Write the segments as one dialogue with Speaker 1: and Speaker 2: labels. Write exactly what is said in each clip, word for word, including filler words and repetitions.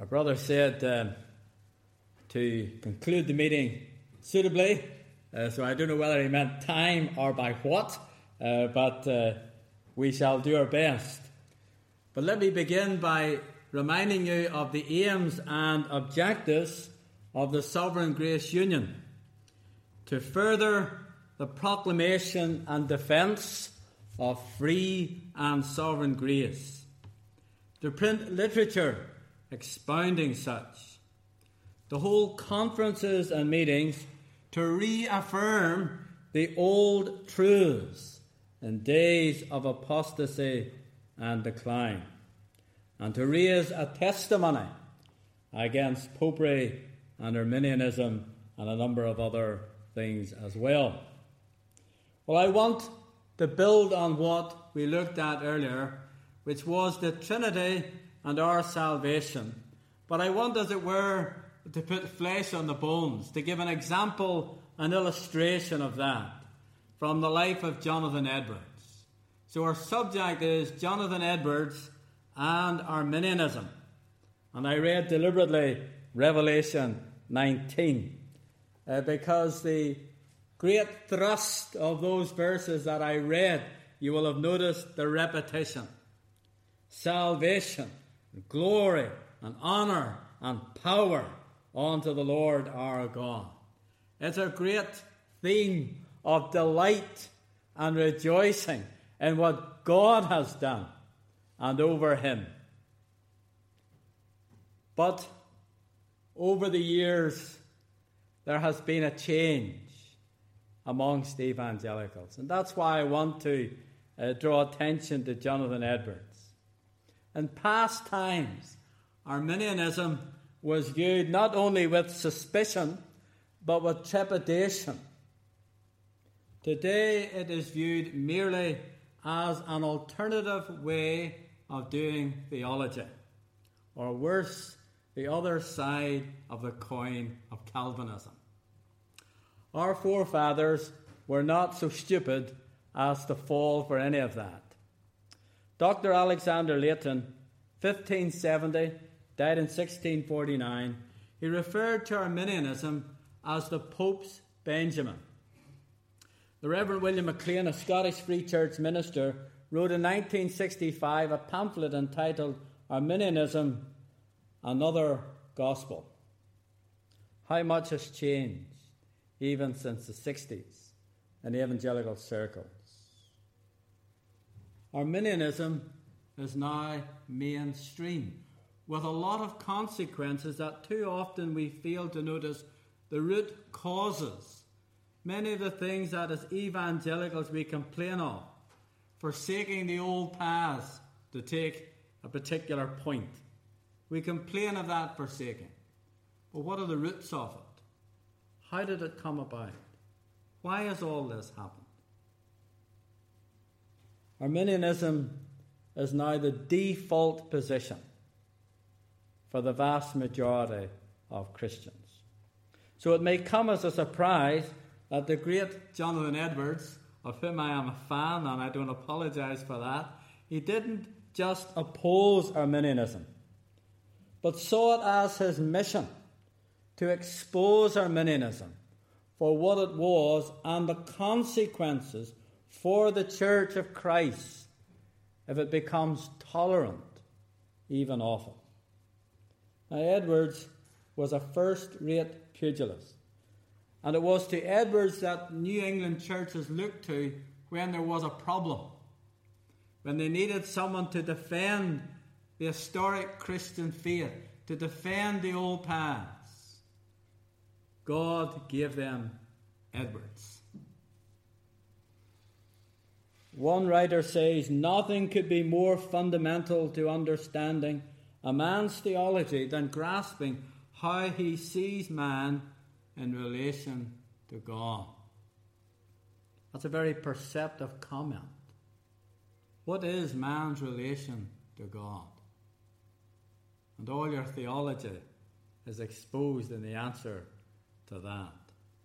Speaker 1: Our brother said um, to conclude the meeting suitably, uh, so I don't know whether he meant time or by what, uh, but uh, we shall do our best. But let me begin by reminding you of the aims and objectives of the Sovereign Grace Union: to further the proclamation and defence of free and sovereign grace, to print literature expounding such, to hold conferences and meetings to reaffirm the old truths in days of apostasy and decline, and to raise a testimony against popery and Arminianism and a number of other things as well. Well, I want to build on what we looked at earlier, which was the Trinity and our salvation. But I want, as it were, to put flesh on the bones, to give an example, an illustration of that from the life of Jonathan Edwards. So our subject is Jonathan Edwards and Arminianism. And I read deliberately Revelation nineteen uh, because the great thrust of those verses that I read, you will have noticed the repetition. Salvation, glory, and honour, and power unto the Lord our God. It's a great theme of delight and rejoicing in what God has done and over him. But over the years, there has been a change amongst evangelicals. And that's why I want to uh, draw attention to Jonathan Edwards. In past times, Arminianism was viewed not only with suspicion, but with trepidation. Today it is viewed merely as an alternative way of doing theology, or worse, the other side of the coin of Calvinism. Our forefathers were not so stupid as to fall for any of that. Doctor Alexander Leighton, fifteen seventy, died in sixteen forty-nine, he referred to Arminianism as the Pope's Benjamin. The Reverend William MacLean, a Scottish Free Church minister, wrote in nineteen sixty-five a pamphlet entitled Arminianism, Another Gospel. How much has changed even since the sixties in evangelical circles. Arminianism is now mainstream, with a lot of consequences that too often we fail to notice the root causes. Many of the things that as evangelicals we complain of, forsaking the old paths to take a particular point. We complain of that forsaking. But what are the roots of it? How did it come about? Why has all this happened? Arminianism is now the default position for the vast majority of Christians. So it may come as a surprise that the great Jonathan Edwards, of whom I am a fan, and I don't apologize for that, he didn't just oppose Arminianism, but saw it as his mission to expose Arminianism for what it was and the consequences for the Church of Christ if it becomes tolerant even of it. Now, Edwards was a first-rate pugilist, and it was to Edwards that New England churches looked to when there was a problem, when they needed someone to defend the historic Christian faith, to defend the old paths. God gave them Edwards. One writer says, nothing could be more fundamental to understanding a man's theology than grasping how he sees man in relation to God. That's a very perceptive comment. What is man's relation to God? And all your theology is exposed in the answer to that.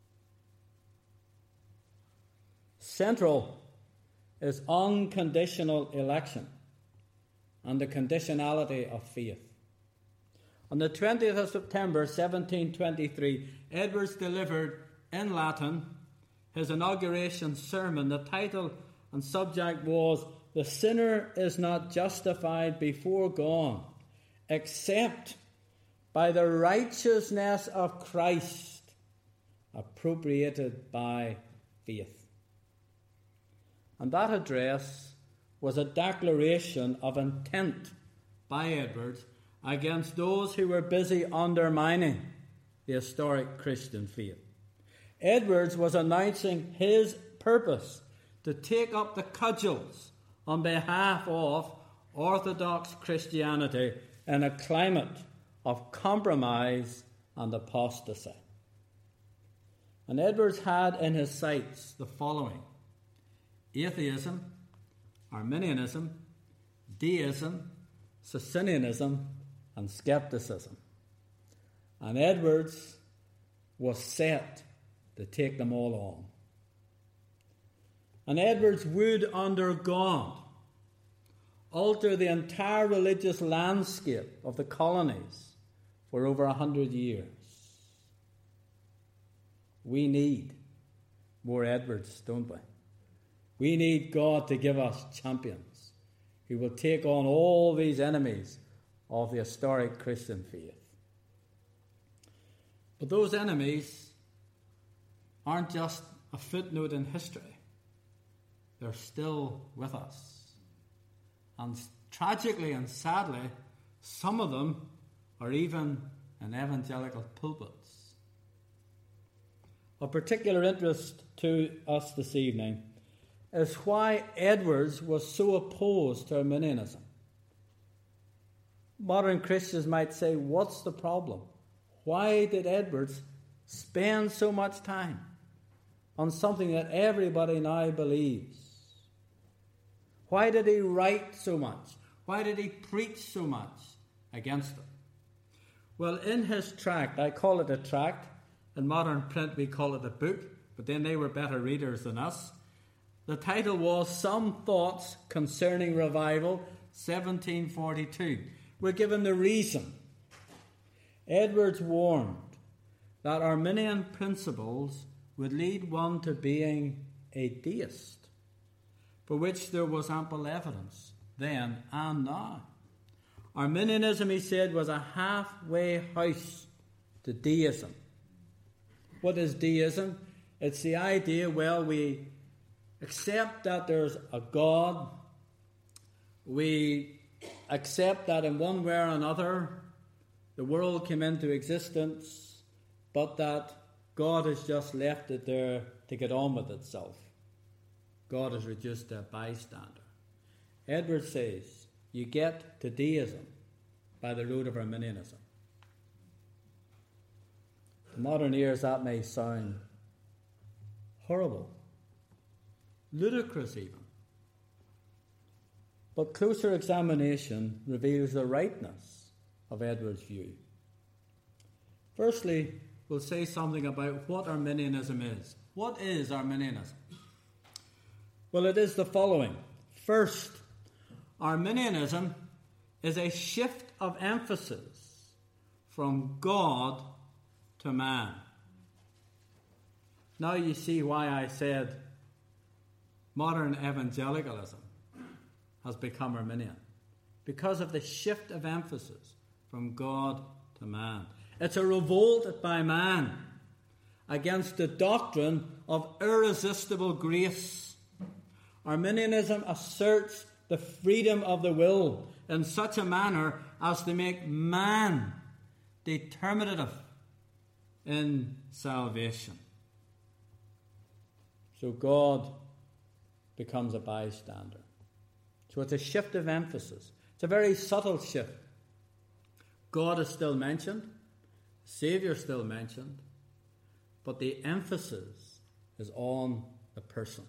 Speaker 1: Central is unconditional election and the conditionality of faith. On the twentieth of September, seventeen twenty-three, Edwards delivered in Latin his inauguration sermon. The title and subject was, "The Sinner is Not Justified Before God, Except by the Righteousness of Christ, Appropriated by Faith." And that address was a declaration of intent by Edwards against those who were busy undermining the historic Christian faith. Edwards was announcing his purpose to take up the cudgels on behalf of Orthodox Christianity in a climate of compromise and apostasy. And Edwards had in his sights the following: atheism, Arminianism, deism, Socinianism, and skepticism. And Edwards was set to take them all on. And Edwards would, under God, alter the entire religious landscape of the colonies for over a hundred years. We need more Edwards, don't we? We need God to give us champions who will take on all these enemies of the historic Christian faith. But those enemies aren't just a footnote in history. They're still with us. And tragically and sadly, some of them are even in evangelical pulpits. Of particular interest to us this evening is why Edwards was so opposed to Arminianism. Modern Christians might say, what's the problem? Why did Edwards spend so much time on something that everybody now believes? Why did he write so much? Why did he preach so much against it? Well, in his tract, I call it a tract. In modern print, we call it a book, but then they were better readers than us. The title was Some Thoughts Concerning Revival, seventeen forty-two. We're given the reason. Edwards warned that Arminian principles would lead one to being a deist, for which there was ample evidence then and now. Arminianism, he said, was a halfway house to deism. What is deism? It's the idea, well, we accept that there's a God. We accept that in one way or another the world came into existence, but that God has just left it there to get on with itself. God is reduced to a bystander. Edwards says you get to deism by the road of Arminianism. To modern ears that may sound horrible, ludicrous even. But closer examination reveals the rightness of Edwards' view. Firstly, we'll say something about what Arminianism is. What is Arminianism? Well, it is the following. First, Arminianism is a shift of emphasis from God to man. Now you see why I said modern evangelicalism has become Arminian. Because of the shift of emphasis from God to man. It's a revolt by man against the doctrine of irresistible grace. Arminianism asserts the freedom of the will in such a manner as to make man determinative in salvation. So God becomes a bystander. So it's a shift of emphasis. It's a very subtle shift. God is still mentioned, Saviour is still mentioned, but the emphasis is on the person.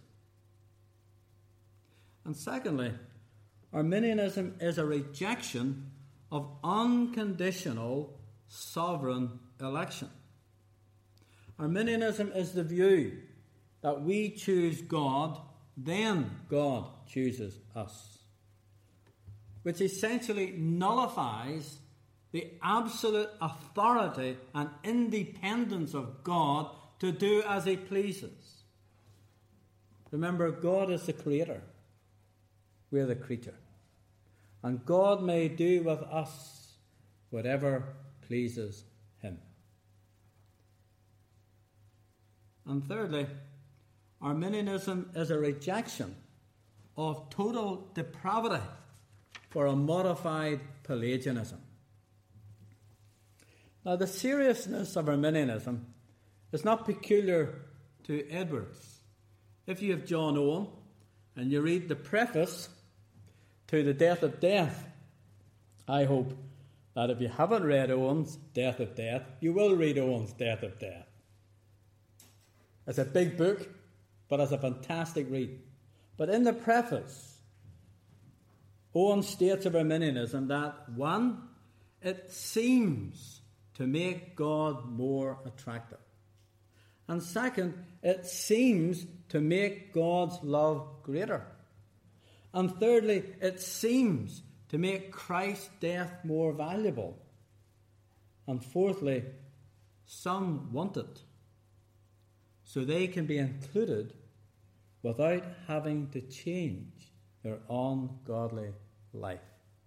Speaker 1: And secondly, Arminianism is a rejection of unconditional sovereign election. Arminianism is the view that we choose God, then God chooses us, which essentially nullifies the absolute authority and independence of God to do as he pleases. Remember, God is the creator. We're the creature. And God may do with us whatever pleases him. And thirdly, Arminianism is a rejection of total depravity for a modified Pelagianism. Now, the seriousness of Arminianism is not peculiar to Edwards. If you have John Owen and you read the preface to The Death of Death, I hope that if you haven't read Owen's Death of Death, you will read Owen's Death of Death. It's a big book, but it's a fantastic read. But in the preface, Owen states of Arminianism that, one, it seems to make God more attractive. And second, it seems to make God's love greater. And thirdly, it seems to make Christ's death more valuable. And fourthly, some want it, so they can be included without having to change their ungodly life.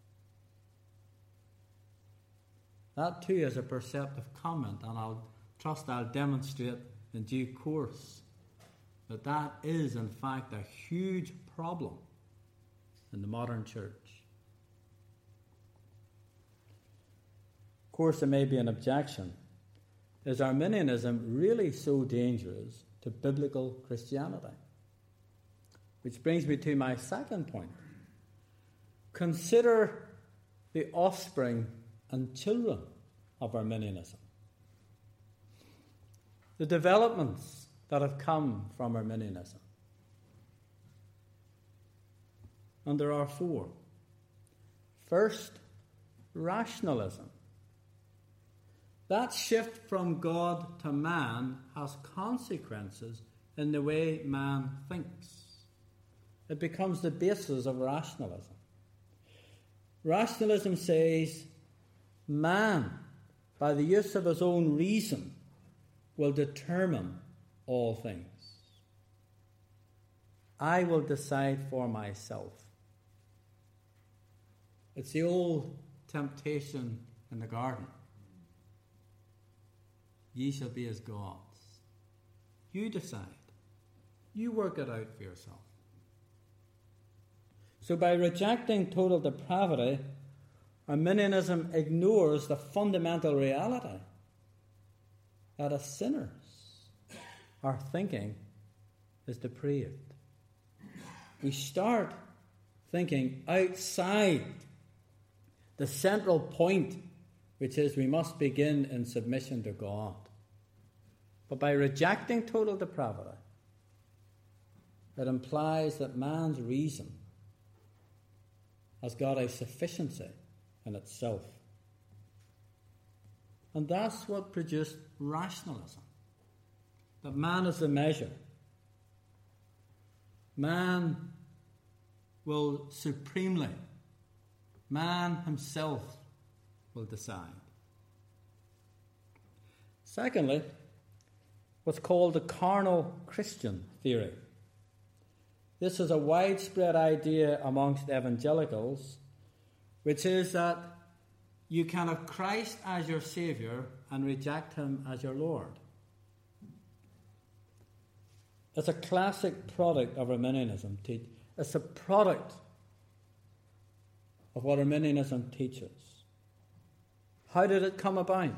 Speaker 1: That too is a perceptive comment, and I'll trust I'll demonstrate in due course that that is in fact a huge problem in the modern church. Of course, there may be an objection. Is Arminianism really so dangerous to biblical Christianity? Which brings me to my second point. Consider the offspring and children of Arminianism. The developments that have come from Arminianism. And there are four. First, rationalism. That shift from God to man has consequences in the way man thinks. It becomes the basis of rationalism. Rationalism says man, by the use of his own reason, will determine all things. I will decide for myself. It's the old temptation in the garden. Ye shall be as gods. You decide. You work it out for yourself. So by rejecting total depravity, Arminianism ignores the fundamental reality that as sinners, our thinking is depraved. We start thinking outside the central point, which is we must begin in submission to God. But by rejecting total depravity, it implies that man's reason has got a sufficiency in itself. And that's what produced rationalism. That man is the measure. Man will supremely, man himself will decide. Secondly, what's called the carnal Christian theory. This is a widespread idea amongst evangelicals, which is that you can have Christ as your Saviour and reject him as your Lord. It's a classic product of Arminianism. It's a product of what Arminianism teaches. How did it come about?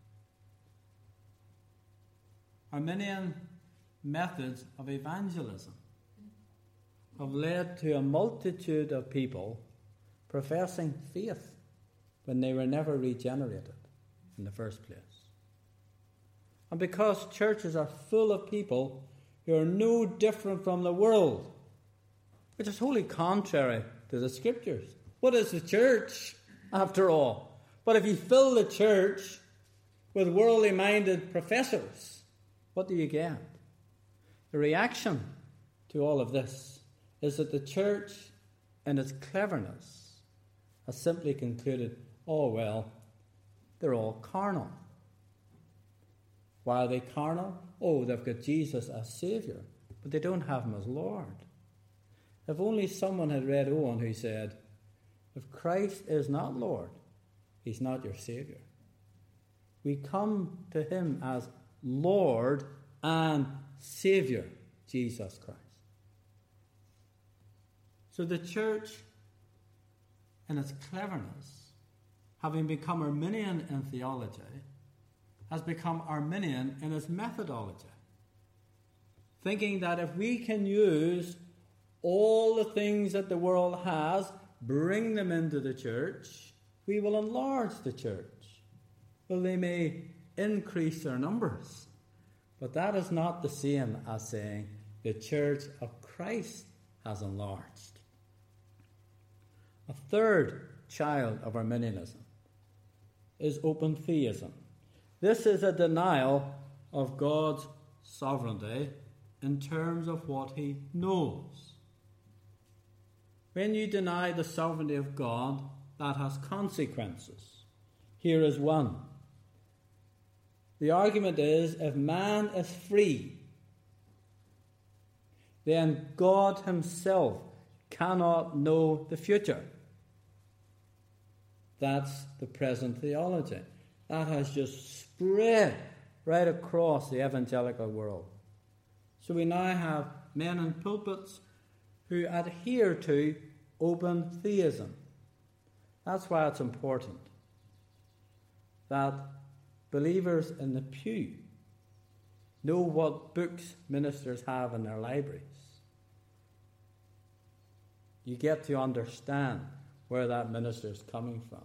Speaker 1: Arminian methods of evangelism have led to a multitude of people professing faith when they were never regenerated in the first place. And because churches are full of people who are no different from the world, which is wholly contrary to the Scriptures. What is the church, after all? But if you fill the church with worldly-minded professors, what do you get? The reaction to all of this is that the church, in its cleverness, has simply concluded, oh well, they're all carnal. Why are they carnal? Oh, they've got Jesus as Saviour, but they don't have him as Lord. If only someone had read Owen who said, if Christ is not Lord, he's not your Saviour. We come to him as Lord and Saviour, Jesus Christ. So the church, in its cleverness, having become Arminian in theology, has become Arminian in its methodology, thinking that if we can use all the things that the world has, bring them into the church, we will enlarge the church. Well, they may increase their numbers, but that is not the same as saying the church of Christ has enlarged. A third child of Arminianism is open theism. This is a denial of God's sovereignty in terms of what he knows. When you deny the sovereignty of God, that has consequences. Here is one. The argument is, if man is free, then God himself cannot know the future. That's the present theology. That has just spread right across the evangelical world. So we now have men in pulpits who adhere to open theism. That's why it's important that believers in the pew know what books ministers have in their libraries. You get to understand where that minister is coming from,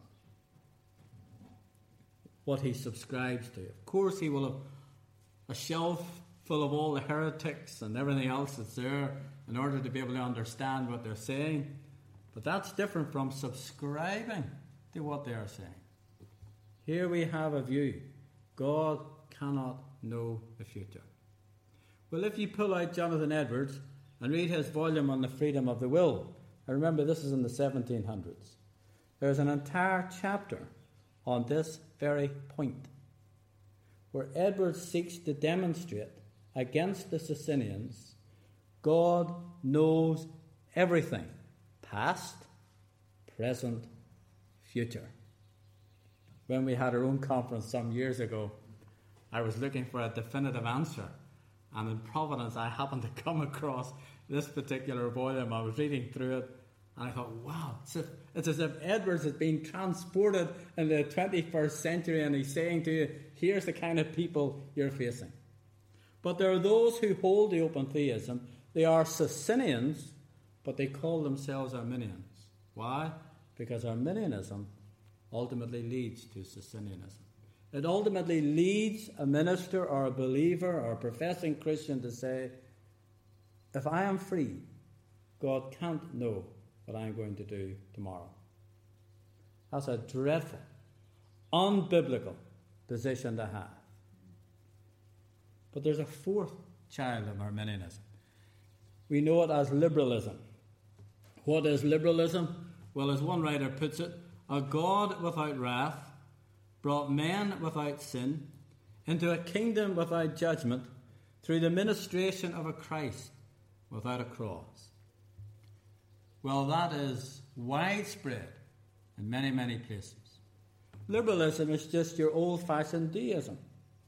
Speaker 1: what he subscribes to. Of course, he will have a shelf full of all the heretics and everything else that's there in order to be able to understand what they're saying. But that's different from subscribing to what they are saying. Here we have a view. God cannot know the future. Well, if you pull out Jonathan Edwards and read his volume on the freedom of the will, I remember this is in the seventeen hundreds, there's an entire chapter on this very point, where Edwards seeks to demonstrate against the Socinians, God knows everything, past, present, future. When we had our own conference some years ago, I was looking for a definitive answer, and in Providence I happened to come across this particular volume. I was reading through it, and I thought, wow, it's, if, it's as if Edwards is being transported in the twenty-first century, and he's saying to you, here's the kind of people you're facing. But there are those who hold the open theism. They are Socinians, but they call themselves Arminians. Why? Because Arminianism ultimately leads to Socinianism. It ultimately leads a minister or a believer or a professing Christian to say, if I am free, God can't know what I'm going to do tomorrow. That's a dreadful, unbiblical position to have. But there's a fourth child of Arminianism. We know it as liberalism. What is liberalism? Well, as one writer puts it, a God without wrath brought men without sin into a kingdom without judgment through the ministration of a Christ without a cross. Well, that is widespread in many, many places. Liberalism is just your old-fashioned deism.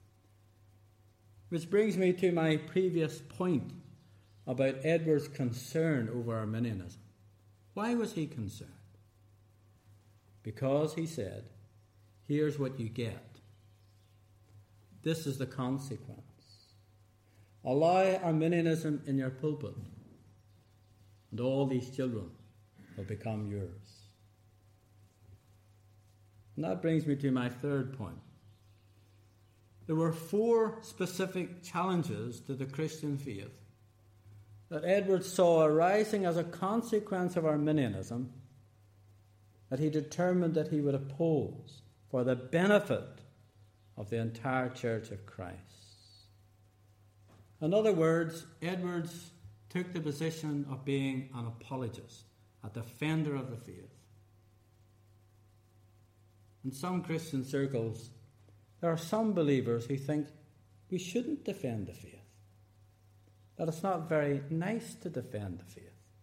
Speaker 1: Which brings me to my previous point about Edwards' concern over Arminianism. Why was he concerned? Because he said, here's what you get. This is the consequence. Allow Arminianism in your pulpit, and all these children will become yours. And that brings me to my third point. There were four specific challenges to the Christian faith that Edwards saw arising as a consequence of Arminianism that he determined that he would oppose for the benefit of the entire Church of Christ. In other words, Edwards took the position of being an apologist, a defender of the faith. In some Christian circles, there are some believers who think we shouldn't defend the faith, that it's not very nice to defend the faith.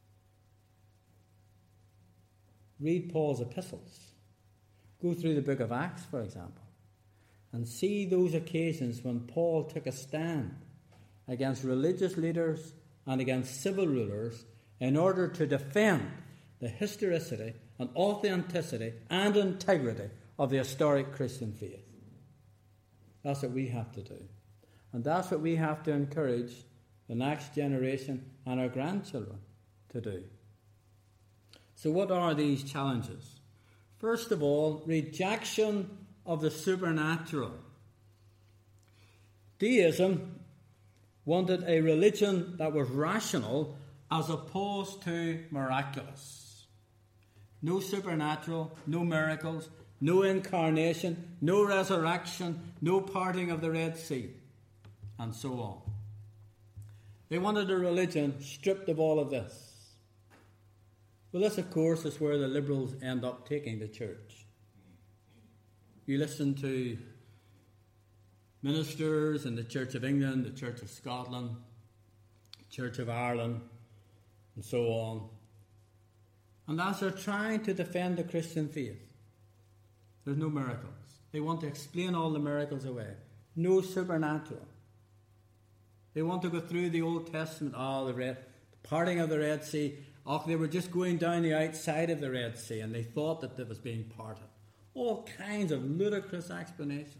Speaker 1: Read Paul's epistles. Go through the book of Acts, for example, and see those occasions when Paul took a stand against religious leaders and against civil rulers in order to defend the historicity and authenticity and integrity of the historic Christian faith. That's what we have to do. And that's what we have to encourage the next generation and our grandchildren to do. So what are these challenges? First of all, rejection of the supernatural. Deism wanted a religion that was rational as opposed to miraculous. No supernatural, no miracles, no incarnation, no resurrection, no parting of the Red Sea, and so on. They wanted a religion stripped of all of this. Well, this, of course, is where the liberals end up taking the church. You listen to ministers in the Church of England, the Church of Scotland, Church of Ireland, and so on. And as they're trying to defend the Christian faith, there's no miracles. They want to explain all the miracles away. No supernatural. They want to go through the Old Testament, oh, the, red, the parting of the Red Sea. Oh, they were just going down the outside of the Red Sea and they thought that it was being parted. All kinds of ludicrous explanations.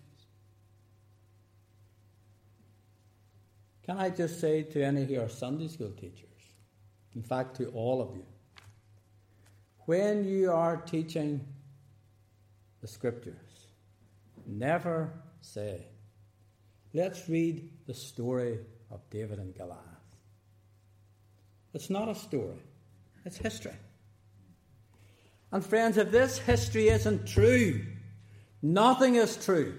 Speaker 1: Can I just say to any of your Sunday school teachers, in fact to all of you, when you are teaching the Scriptures, never say, let's read the story of David and Goliath. It's not a story. It's history. And friends, if this history isn't true, nothing is true.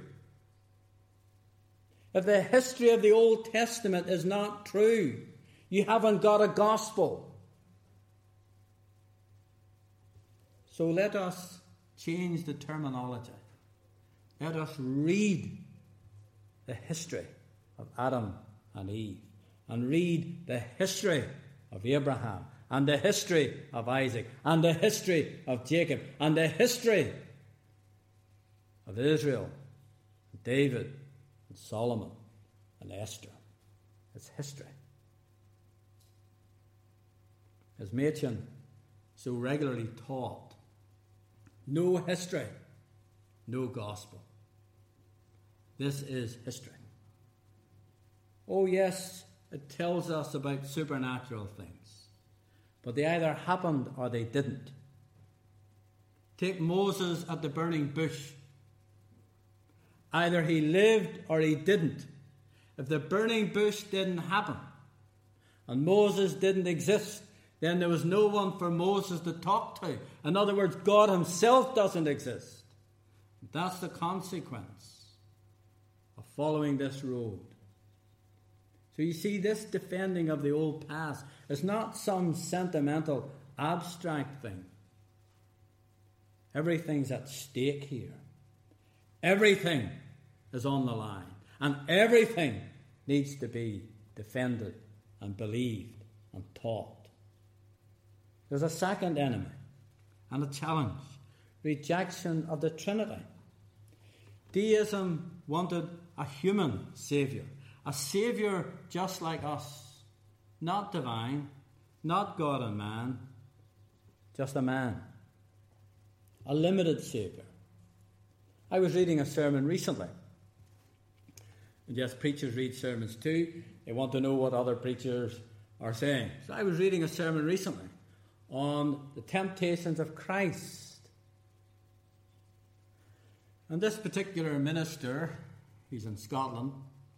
Speaker 1: If the history of the Old Testament is not true, you haven't got a gospel. So let us change the terminology. Let us read the history of Adam and Eve, and read the history of Abraham, and the history of Isaac, and the history of Jacob, and the history of Israel, David, and Solomon, and Esther. It's history. As Machen so regularly taught, no history, no gospel. This is history. Oh yes, it tells us about supernatural things. But they either happened or they didn't. Take Moses at the burning bush. Either he lived or he didn't. If the burning bush didn't happen and Moses didn't exist, then there was no one for Moses to talk to. In other words, God himself doesn't exist. That's the consequence of following this road. So you see, this defending of the old past is not some sentimental, abstract thing. Everything's at stake here. Everything is on the line. And everything needs to be defended and believed and taught. There's a second enemy and a challenge. Rejection of the Trinity. Deism wanted a human Saviour. A Saviour just like us. Not divine, not God and man, just a man. A limited Saviour. I was reading a sermon recently. And yes, preachers read sermons too. They want to know what other preachers are saying. So I was reading a sermon recently on the temptations of Christ. And this particular minister, he's in Scotland,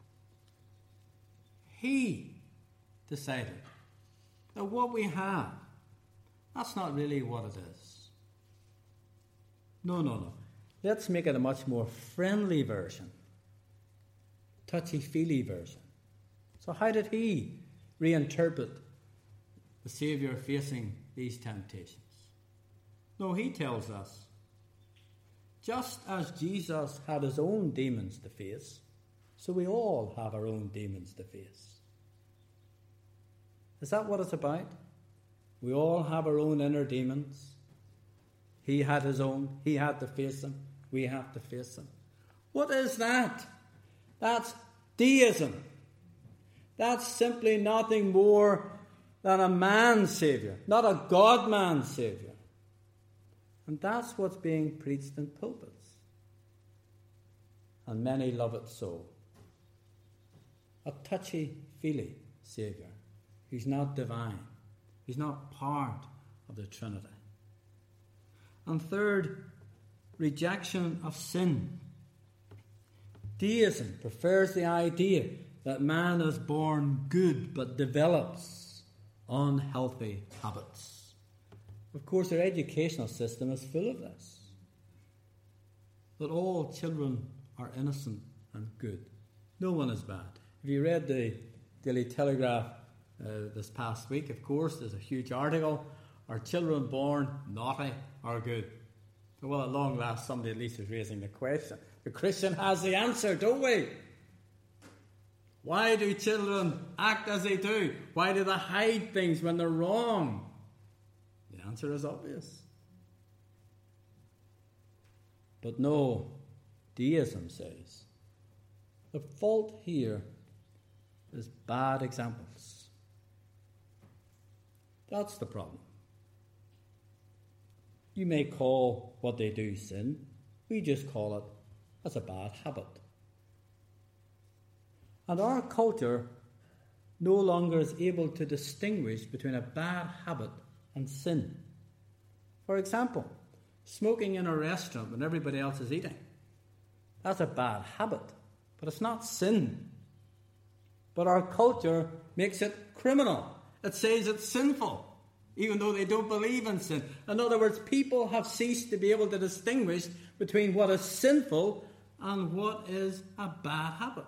Speaker 1: he decided that what we have, that's not really what it is. No, no, no. Let's make it a much more friendly version. Touchy-feely version. So how did he reinterpret the Saviour facing these temptations? No, he tells us Just as Jesus had his own demons to face, so we all have our own demons to face. Is that what it's about? We all have our own inner demons. He had his own. He had to face them. We have to face them. What is that? That's deism. That's simply nothing more than a man-saviour, not a God-man saviour. And that's what's being preached in pulpits. And many love it so. A touchy-feely saviour who's not divine. He's not part of the Trinity. And third, rejection of sin. Deism prefers the idea that man is born good but develops unhealthy habits. Of course, our educational system is full of this. That all children are innocent and good. No one is bad. If you read the Daily Telegraph uh, this past week, of course, there's a huge article. Are children born naughty or good? Well, at long last, somebody at least is raising the question. The Christian has the answer, don't we? Why do children act as they do? Why do they hide things when they're wrong? The answer is obvious. But no, deism says the fault here is bad examples. That's the problem. You may call what they do sin. We just call it as a bad habit. And our culture no longer is able to distinguish between a bad habit and sin. For example, smoking in a restaurant when everybody else is eating. That's a bad habit, but it's not sin. But our culture makes it criminal. It says it's sinful, even though they don't believe in sin. In other words, people have ceased to be able to distinguish between what is sinful and what is a bad habit.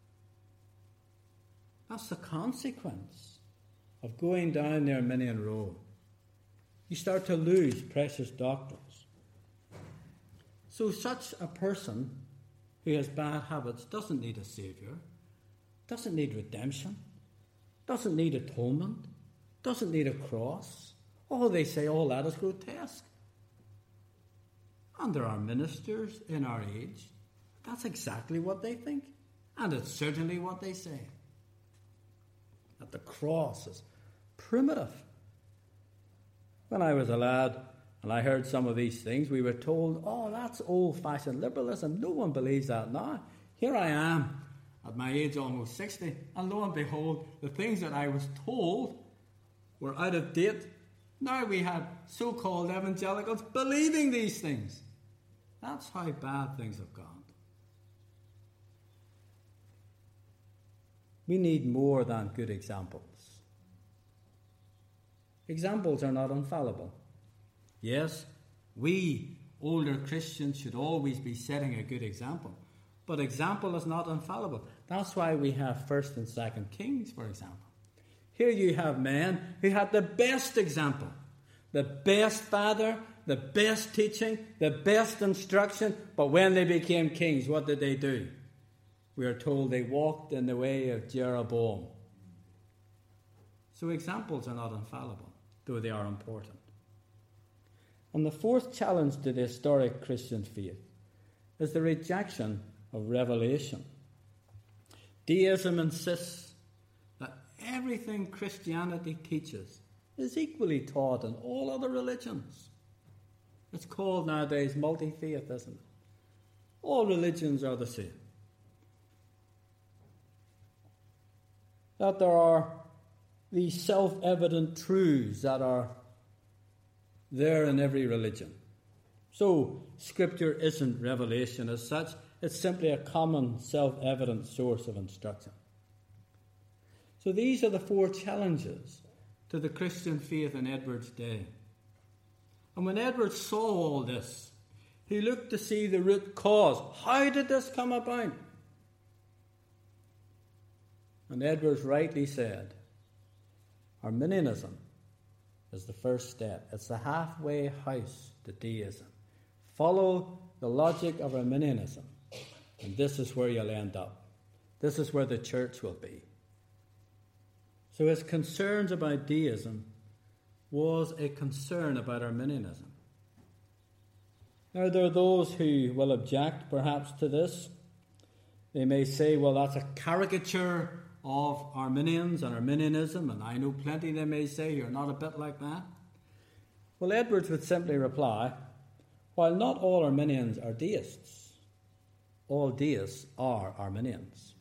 Speaker 1: That's the consequence of going down the Arminian road. You start to lose precious doctrines. So such a person who has bad habits doesn't need a saviour, doesn't need redemption, doesn't need atonement, doesn't need a cross. Oh, they say all that is grotesque. And there are ministers in our age, that's exactly what they think. And it's certainly what they say. That the cross is primitive. When I was a lad and I heard some of these things, we were told, oh, that's old-fashioned liberalism. No one believes that now. Here I am, at my age almost sixty, and lo and behold, the things that I was told were out of date. Now we have so-called evangelicals believing these things. That's how bad things have gone. We need more than good examples. Examples are not infallible. Yes, we older Christians should always be setting a good example. But example is not infallible. That's why we have First and Second Kings, for example. Here you have men who had the best example, the best father, the best teaching, the best instruction. But when they became kings, what did they do? We are told they walked in the way of Jeroboam. So examples are not infallible, though they are important. And the fourth challenge to the historic Christian faith is the rejection of revelation. Deism insists that everything Christianity teaches is equally taught in all other religions. It's called nowadays multi-faith, isn't it? All religions are the same. That there are these self-evident truths that are there in every religion. So, Scripture isn't revelation as such. It's simply a common, self-evident source of instruction. So these are the four challenges to the Christian faith in Edward's day. And when Edward saw all this, he looked to see the root cause. How did this come about? And Edwards rightly said, Arminianism is the first step. It's the halfway house to deism. Follow the logic of Arminianism, and this is where you'll end up. This is where the church will be. So his concerns about deism was a concern about Arminianism. Now, there are those who will object perhaps to this. They may say, well, that's a caricature of Arminians and Arminianism, and I know plenty, they may say, you're not a bit like that. Well, Edwards would simply reply, while not all Arminians are deists, all deists are Arminians.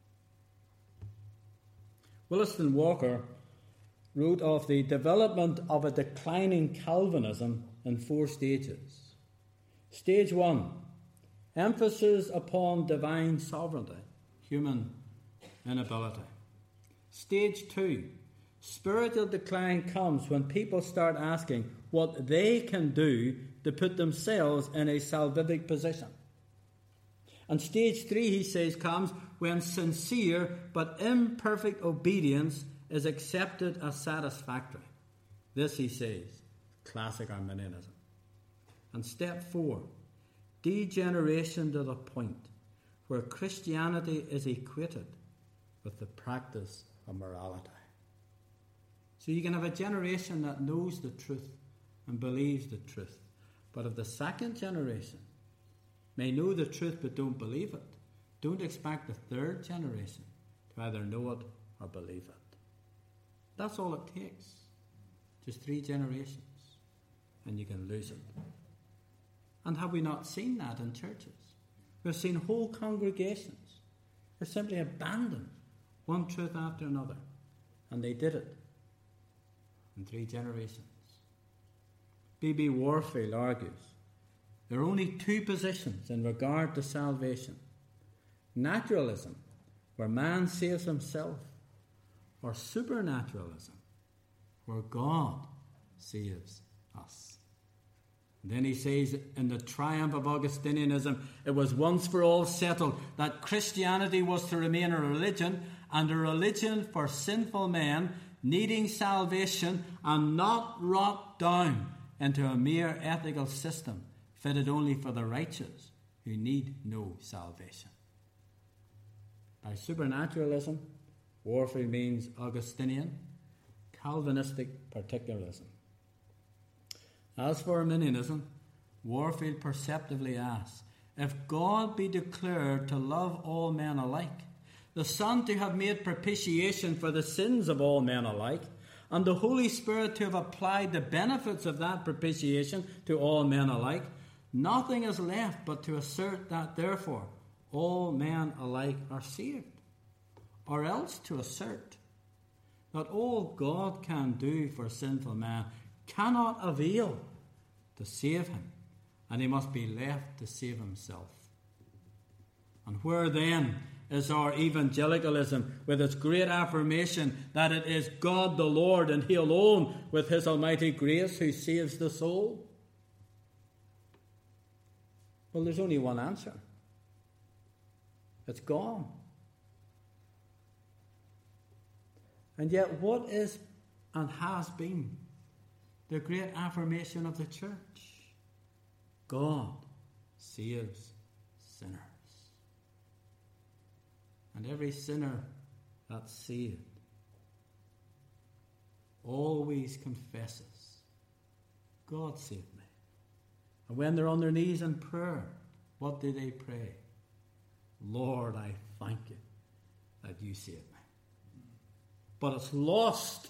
Speaker 1: Williston Walker wrote of the development of a declining Calvinism in four stages. Stage one, emphasis upon divine sovereignty, human inability. Stage two, spiritual decline comes when people start asking what they can do to put themselves in a salvific position. And stage three, he says, comes when sincere but imperfect obedience is accepted as satisfactory. This, he says, classic Arminianism. And step four, degeneration to the point where Christianity is equated with the practice of morality. So you can have a generation that knows the truth and believes the truth. But if the second generation may know the truth but don't believe it, don't expect the third generation to either know it or believe it. That's all it takes. Just three generations and you can lose it. And have we not seen that in churches? We've seen whole congregations who simply abandoned one truth after another. And they did it in three generations. B B Warfield argues there are only two positions in regard to salvation. Naturalism, where man saves himself, or supernaturalism, where God saves us. And then he says, in the triumph of Augustinianism, it was once for all settled that Christianity was to remain a religion, and a religion for sinful men needing salvation and not rot down into a mere ethical system fitted only for the righteous who need no salvation. By supernaturalism, Warfield means Augustinian, Calvinistic particularism. As for Arminianism, Warfield perceptively asks, if God be declared to love all men alike, the Son to have made propitiation for the sins of all men alike, and the Holy Spirit to have applied the benefits of that propitiation to all men alike, nothing is left but to assert that, therefore, all men alike are saved. Or else to assert that all God can do for sinful man cannot avail to save him, and he must be left to save himself. And where then is our evangelicalism with its great affirmation that it is God the Lord and he alone with his almighty grace who saves the soul? Well, there's only one answer. It's gone. And yet, what is and has been the great affirmation of the church? God saves sinners. And every sinner that's saved always confesses, God saved me. And when they're on their knees in prayer, what do they pray? Lord, I thank you that you saved me. But it's lost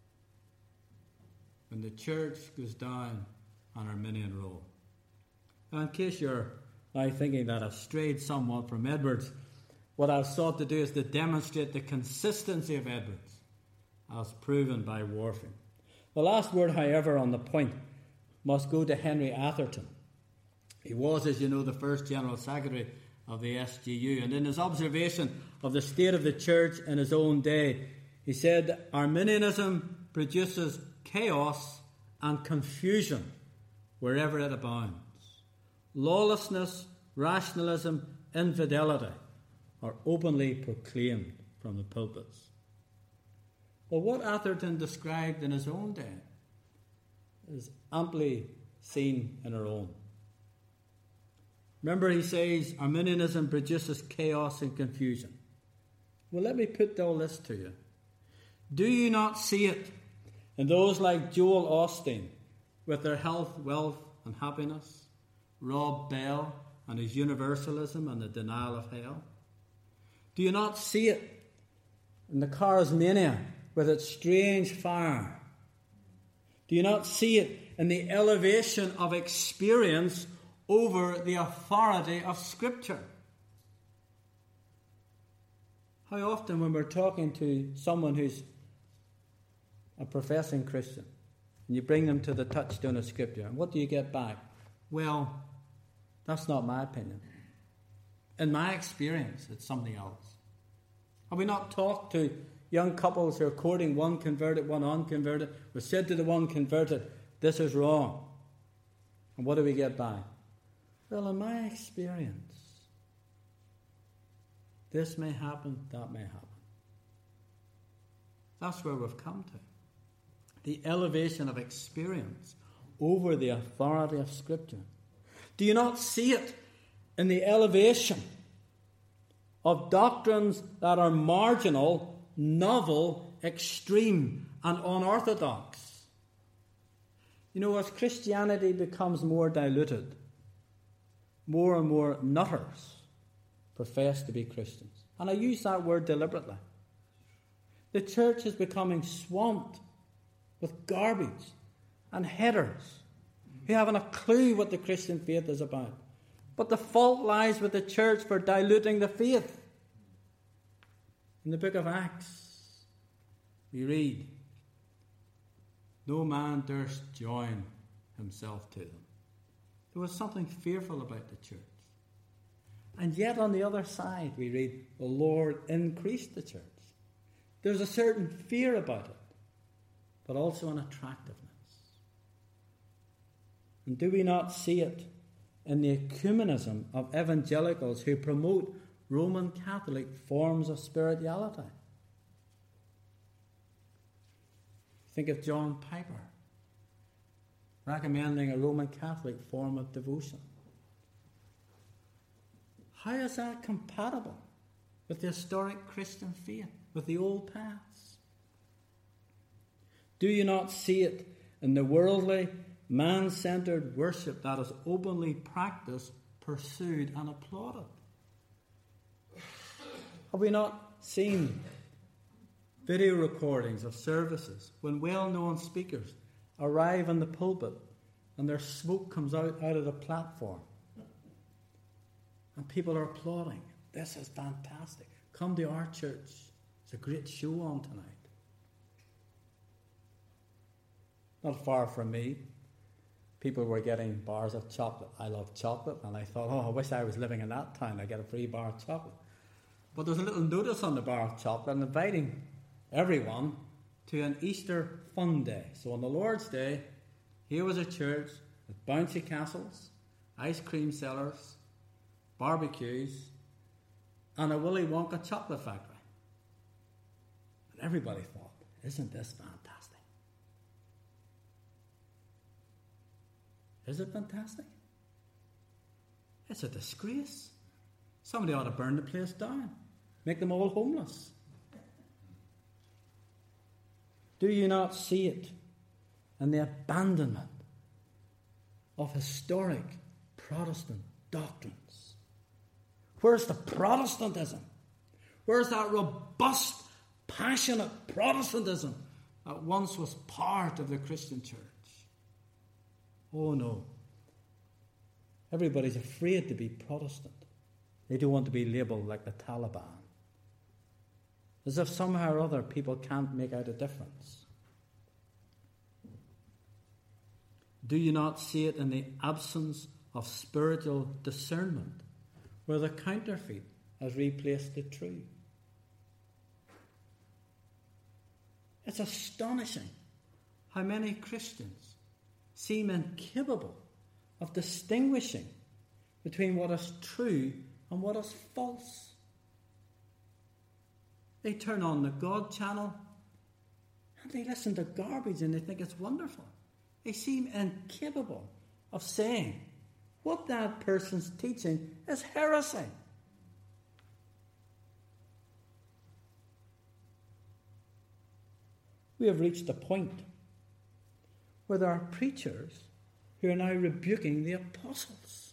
Speaker 1: when the church goes down on Arminian road. Now, in case you're now thinking that I've strayed somewhat from Edwards, what I've sought to do is to demonstrate the consistency of Edwards as proven by Warfield. The last word, however, on the point must go to Henry Atherton. He was, as you know, the first General Secretary of the S G U, and in his observation of the state of the church in his own day, he said, Arminianism produces chaos and confusion wherever it abounds. Lawlessness, rationalism, infidelity are openly proclaimed from the pulpits. Well, what Atherton described in his own day is amply seen in our own. Remember, he says Arminianism produces chaos and confusion. Well, let me put all this to you. Do you not see it in those like Joel Osteen with their health, wealth, and happiness? Rob Bell and his universalism and the denial of hell? Do you not see it in the charismania with its strange fire? Do you not see it in the elevation of experience over the authority of Scripture? How often when we're talking to someone who's a professing Christian and you bring them to the touchstone of Scripture, and what do you get back? Well, that's not my opinion. In my experience, it's something else. Have we not talked to young couples who are courting, one converted, one unconverted? We said to the one converted, this is wrong. And what do we get back? Well, in my experience, this may happen, that may happen. That's where we've come to. The elevation of experience over the authority of Scripture. Do you not see it in the elevation of doctrines that are marginal, novel, extreme, and unorthodox? You know, as Christianity becomes more diluted, more and more nutters profess to be Christians. And I use that word deliberately. The church is becoming swamped with garbage and headers who haven't a clue what the Christian faith is about. But the fault lies with the church for diluting the faith. In the book of Acts, we read, no man durst join himself to them. There was something fearful about the church. And yet on the other side, we read, the Lord increased the church. There's a certain fear about it, but also an attractiveness. And do we not see it in the ecumenism of evangelicals who promote Roman Catholic forms of spirituality? Think of John Piper recommending a Roman Catholic form of devotion. How is that compatible with the historic Christian faith, with the old paths? Do you not see it in the worldly, man-centered worship that is openly practiced, pursued, and applauded? Have we not seen video recordings of services when well-known speakers arrive in the pulpit and their smoke comes out, out of the platform and people are applauding? This is fantastic. Come to our church. It's a great show on tonight. Not far from me, people were getting bars of chocolate. I love chocolate, and I thought, oh, I wish I was living in that town. I get a free bar of chocolate. But there's a little notice on the bar of chocolate inviting everyone to an Easter fun day. So on the Lord's Day, here was a church with bouncy castles, ice cream sellers, barbecues, and a Willy Wonka chocolate factory. And everybody thought, isn't this fantastic? Is it fantastic? It's a disgrace. Somebody ought to burn the place down. Make them all homeless. Do you not see it in the abandonment of historic Protestant doctrines? Where's the Protestantism? Where's that robust, passionate Protestantism that once was part of the Christian church? Oh no. Everybody's afraid to be Protestant. They don't want to be labelled like the Taliban. As if somehow or other people can't make out a difference. Do you not see it in the absence of spiritual discernment, where the counterfeit has replaced the true? It's astonishing how many Christians seem incapable of distinguishing between what is true and what is false. They turn on the God channel and they listen to garbage and they think it's wonderful. They seem incapable of saying what that person's teaching is heresy. We have reached a point where there are preachers who are now rebuking the apostles.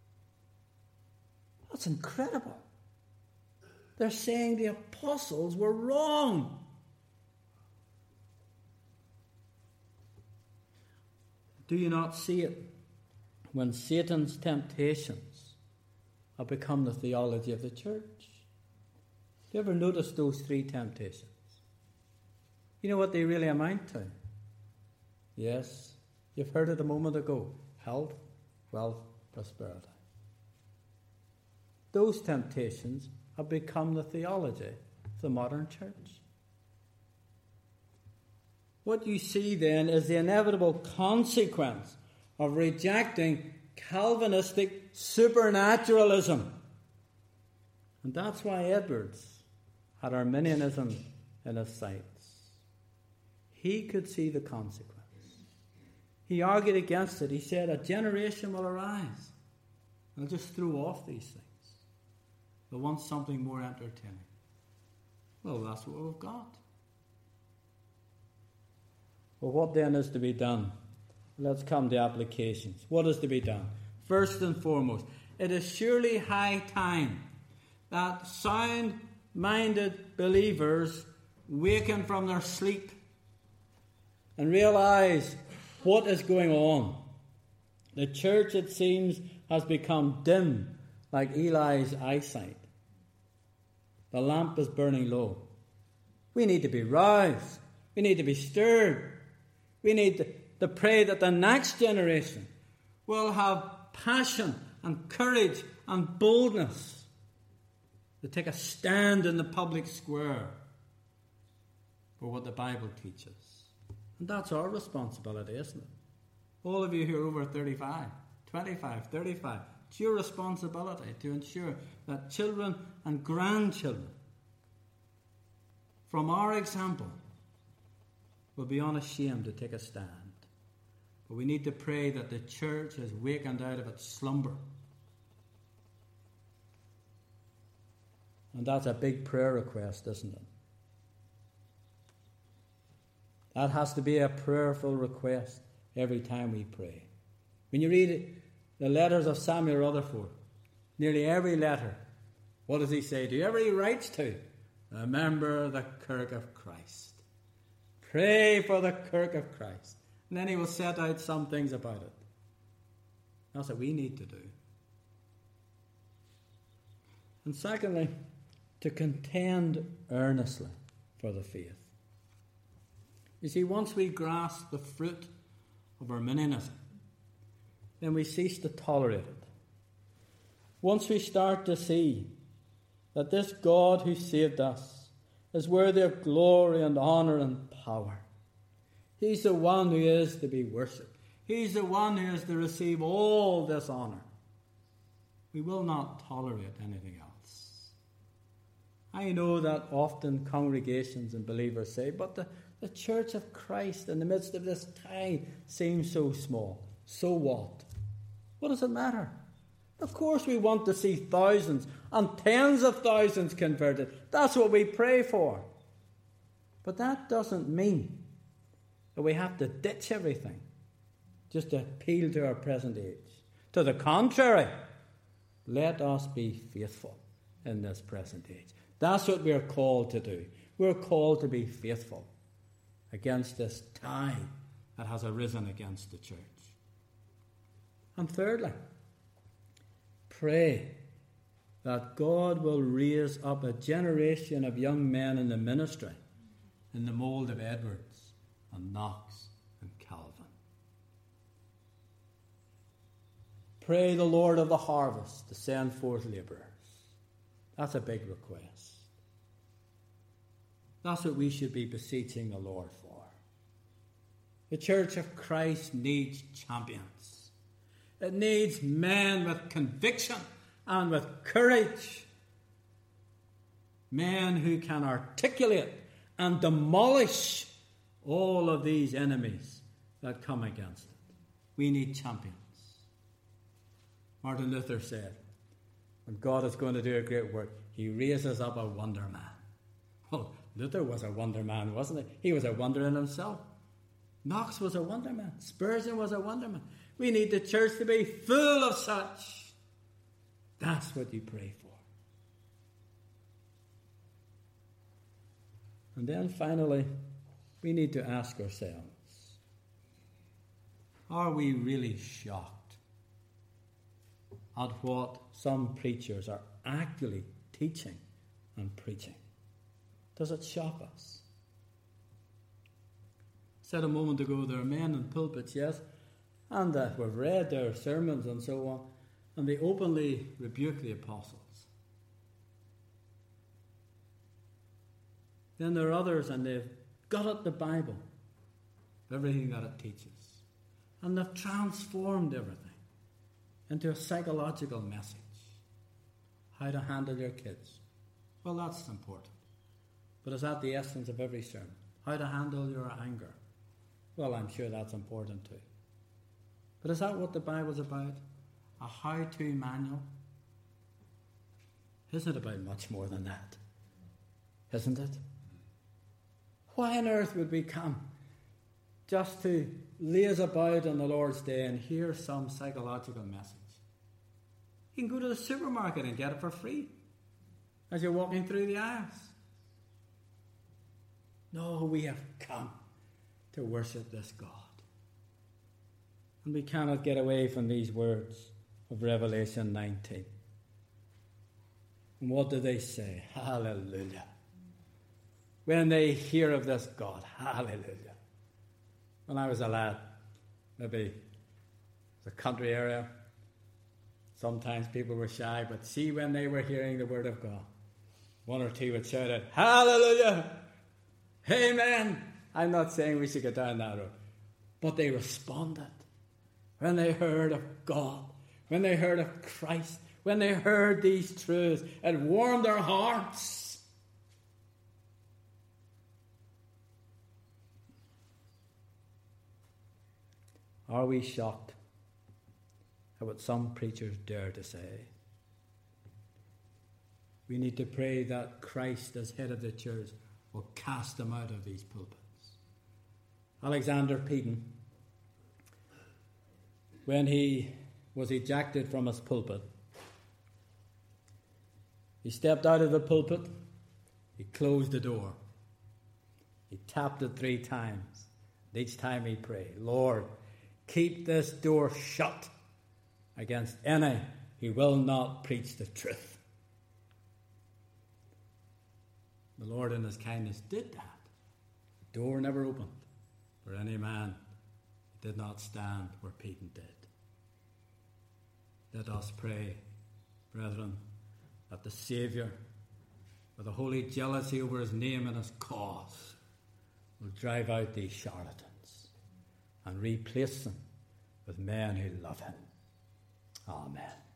Speaker 1: That's incredible. They're saying the apostles were wrong. Do you not see it when Satan's temptations have become the theology of the church? Do you ever notice those three temptations? You know what they really amount to? Yes, you've heard it a moment ago. Health, wealth, prosperity. Those temptations have become the theology of the modern church. What you see then is the inevitable consequence of rejecting Calvinistic supernaturalism. And that's why Edwards had Arminianism in his sights. He could see the consequence. He argued against it. He said, a generation will arise. They'll just throw off these things. They'll want something more entertaining. Well, that's what we've got. Well, what then is to be done? Let's come to applications. What is to be done? First and foremost, it is surely high time that sound-minded believers waken from their sleep and realize what is going on. The church, it seems, has become dim like Eli's eyesight. The lamp is burning low. We need to be roused. We need to be stirred. We need to, to pray that the next generation will have passion and courage and boldness to take a stand in the public square for what the Bible teaches. And that's our responsibility, isn't it? All of you who are over thirty-five, twenty-five, thirty-five, it's your responsibility to ensure that children and grandchildren, from our example, will be unashamed to take a stand. But we need to pray that the church has wakened out of its slumber. And that's a big prayer request, isn't it? That has to be a prayerful request every time we pray. When you read the letters of Samuel Rutherford, nearly every letter, what does he say to whoever he writes to? Remember the Kirk of Christ. Pray for the Kirk of Christ. And then he will set out some things about it. That's what we need to do. And secondly, to contend earnestly for the faith. You see, once we grasp the fruit of Arminianism, then we cease to tolerate it. Once we start to see that this God who saved us is worthy of glory and honour and power. He's the one who is to be worshipped. He's the one who is to receive all this honour. We will not tolerate anything else. I know that often congregations and believers say, but the, the Church of Christ in the midst of this time seems so small. So what? What does it matter? Of course we want to see thousands and tens of thousands converted. That's what we pray for. But that doesn't mean that we have to ditch everything just to appeal to our present age. To the contrary, let us be faithful in this present age. That's what we're called to do. We're called to be faithful against this tide that has arisen against the church. And thirdly, pray that God will raise up a generation of young men in the ministry in the mould of Edwards and Knox and Calvin. Pray the Lord of the harvest to send forth labourers. That's a big request. That's what we should be beseeching the Lord for. The Church of Christ needs champions. It needs men with conviction and with courage. Men who can articulate and demolish all of these enemies that come against it. We need champions. Martin Luther said, when God is going to do a great work, he raises up a wonder man. Well, Luther was a wonder man, wasn't he? He was a wonder in himself. Knox was a wonder man. Spurgeon was a wonder man. We need the church to be full of such. That's what you pray for. And then finally, we need to ask ourselves, are we really shocked at what some preachers are actually teaching and preaching? Does it shock us? I said a moment ago, there are men in pulpits, yes, and uh, we've read their sermons and so on, and they openly rebuke the apostles. Then there are others, and they've got at the Bible, everything that it teaches, and they've transformed everything into a psychological message. How to handle your kids. Well, that's important. But is that the essence of every sermon? How to handle your anger. Well, I'm sure that's important too. But is that what the Bible's about? A how-to manual? Isn't it about much more than that? Isn't it? Why on earth would we come just to laze about on the Lord's Day and hear some psychological message? You can go to the supermarket and get it for free as you're walking through the aisles. No, we have come to worship this God. And we cannot get away from these words of Revelation nineteen. And what do they say? Hallelujah. When they hear of this God, hallelujah. When I was a lad, maybe the country area, sometimes people were shy, but see, when they were hearing the word of God, one or two would shout out, hallelujah, amen. I'm not saying we should go down that road, but they responded when they heard of God, when they heard of Christ, when they heard these truths. It warmed their hearts. Are we shocked at what some preachers dare to say? We need to pray that Christ, as head of the church, will cast them out of these pulpits. Alexander Peden, when he was ejected from his pulpit, he stepped out of the pulpit, he closed the door, he tapped it three times. Each time he prayed, Lord, keep this door shut against any who will not preach the truth. The Lord in his kindness did that. The door never opened for any man who did not stand where Peden did. Let us pray, brethren, that the Saviour, with a holy jealousy over his name and his cause, will drive out these charlatans and replace them with men who love him. Amen.